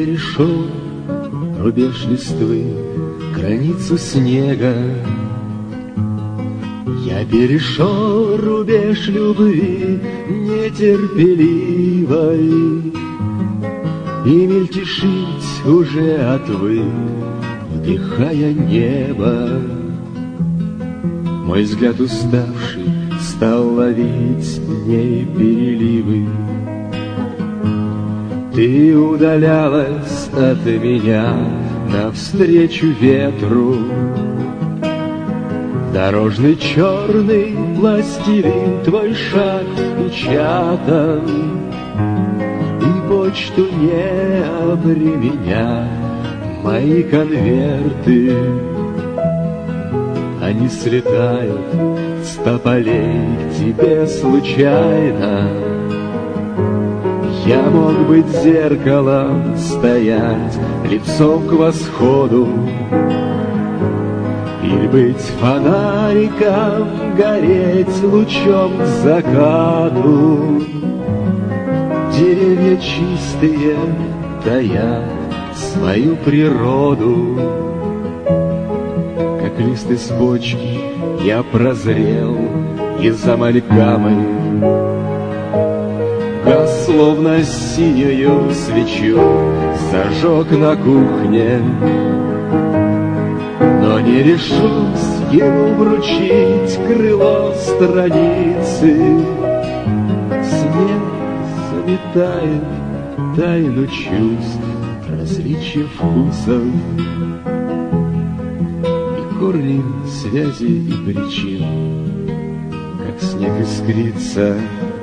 перешел рубеж листвы, границу снега. Я перешел рубеж любви нетерпеливой, и мельтешить уже отвык, вдыхая небо. Мой взгляд уставший стал ловить дней переливы. Ты удалялась от меня навстречу ветру. Дорожный черный пластилин твой шаг впечатан, и почту не обременят мои конверты. Они слетают с тополей к тебе случайно. Я мог быть зеркалом, стоять лицом к восходу, или быть фонариком, гореть лучом к закату. Деревья чистые таят свою природу. Как лист из почки я прозрел из амальгамы. Газ словно синюю свечу зажег на кухне, но не решусь ему вручить крыло страницы. Снег заметает тайну чувств, различия вкусов и корни связи и причин. Как снег искрится